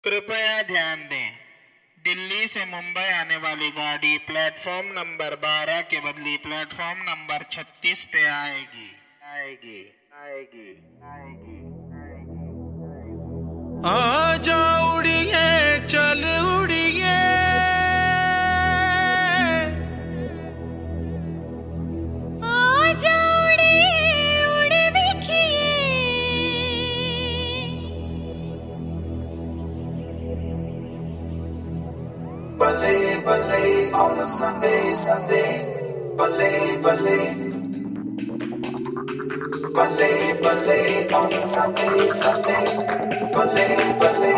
कृपया ध्यान दें, दिल्ली से मुंबई आने वाली गाड़ी प्लेटफॉर्म नंबर 12 के बदले प्लेटफॉर्म नंबर 36 पे आएगी। आजा उड़िए चल उड़िए, आजा उड़िए उड़ बिखिए, Ballet, ballet on a Sunday, Sunday. Ballet, ballet. Ballet, ballet on a Sunday, Sunday. Ballet, ballet.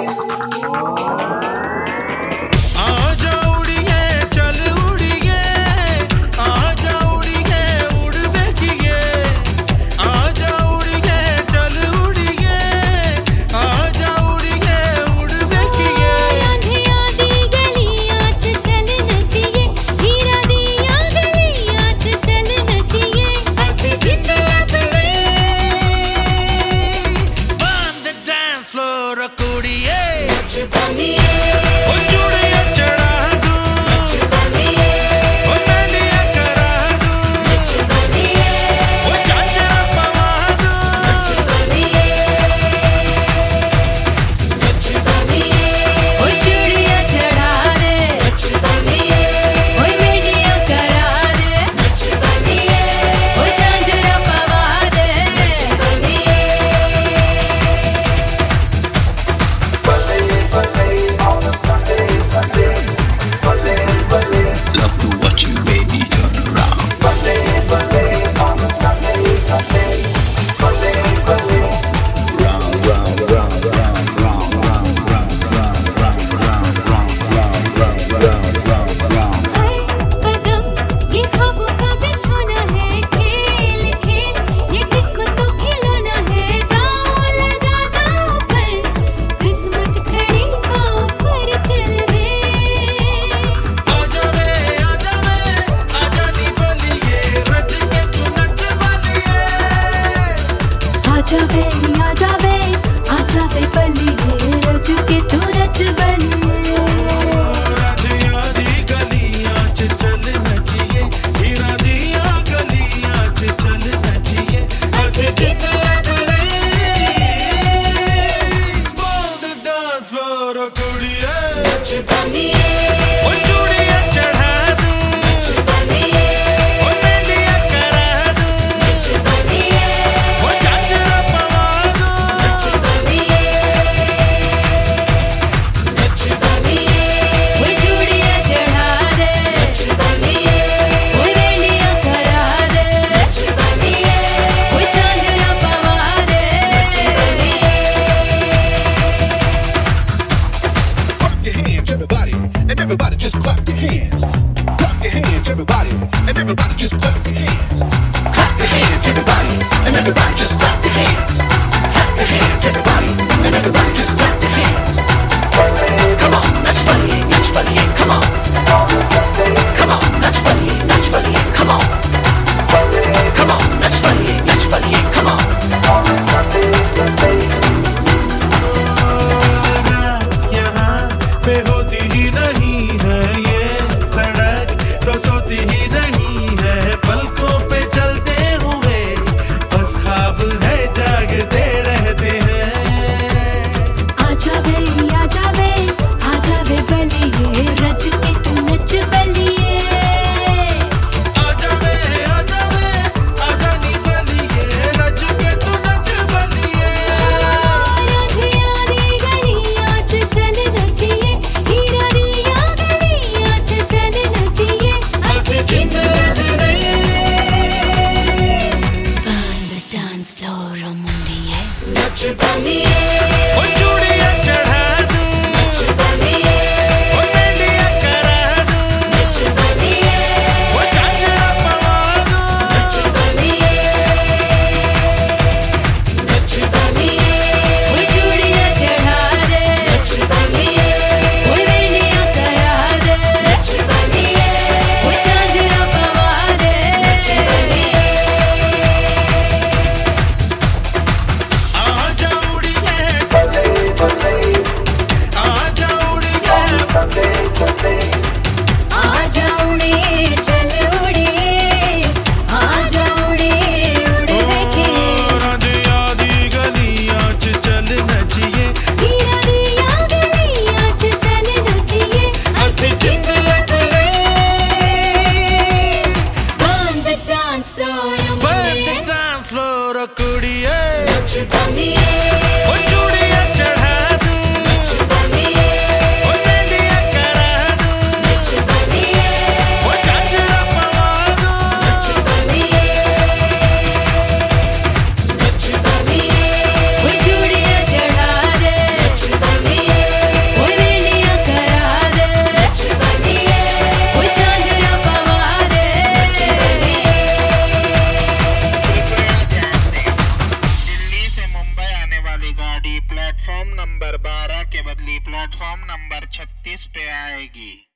आजा उड़िए चल उड़िए, आजा उड़िए उड़ बिखिए, आजा उड़िए चल उड़िए, आजा उड़िए उड़ बिखिए। रांधिया दी गलियां च चल नचिए, हीरा दिया गलियां च चल नचिए, ऐसी जिंद लपड़े On the dance floor कुड़िए, नच बनिए, ओ चूड़िया चढ़ा दूं, नच बनिए, ओ मेहंदिया करा दूं, नच बनिए, ओ झांझरा पवा दूं। नच बनिए, नच बनिए, ओ चूड़िया चढ़ा दे, नच बनिए, ओ मेहंदियां करा दे, नच बनिए, ओ झांझरा पवा दे, नच बनिए। Ballet, ballet on a Sunday, Sunday. Ballet, ballet. Love to watch you, baby, turn around. Ballet, ballet on a Sunday, Sunday. Ballet, ballet. Round, round, round, round, round, round, round, round, round, round, round, round, round, round, round. हर कदम ये ख्वाबों का बिछोना है, खेल खेल ये किस्मत को खिलौना है, दांव लगा दांव पर किस्मत खड़ी पाँव पर चल वे। आजा वे आजा नी बलिए, रच के तू नच बलिए। आजा वे आजा वे बलिए, रज के तू रच बलिए। राधिया दी गलियां च चल नचिए, हीरा दिया गलियां च चल नचिए, ऐसे जिंद लपड़े On the dance floor कुड़िए, नच बनिए, ओ चूड़िया चढ़ा दूं, नच बनिए, ओ मेहंदिया करा दूं, नच बनिए, ओ झांझरा पवा दूं। नच बनिए, नच बनिए, वो चूड़ियां चढ़ा दे, नच बनिए, वो मेहंदियां करा दे, नच बनिए, वो झांझरा पवा दे, नच बनिए। Clap your hands, everybody, and everybody just clap your hands. Clap your hands, everybody, and everybody just clap your hands. Clap your hands, everybody, and everybody just clap your hands. Clap your hands, everybody, and everybody just clap your hands. Ballet Come on, natch buddy, come on. on a Sunday. Come on, natch buddy, come on. Ballet Come on, natch buddy, come on. on a Sunday, Sunday. यहाँ पे होती ही नहीं है ये सड़क, तो सोती ही नहीं है, पलकों पे चलते हुए बस ख्वाब है जागते रहते हैं। प्लेटफॉर्म नंबर 36 पे आएगी।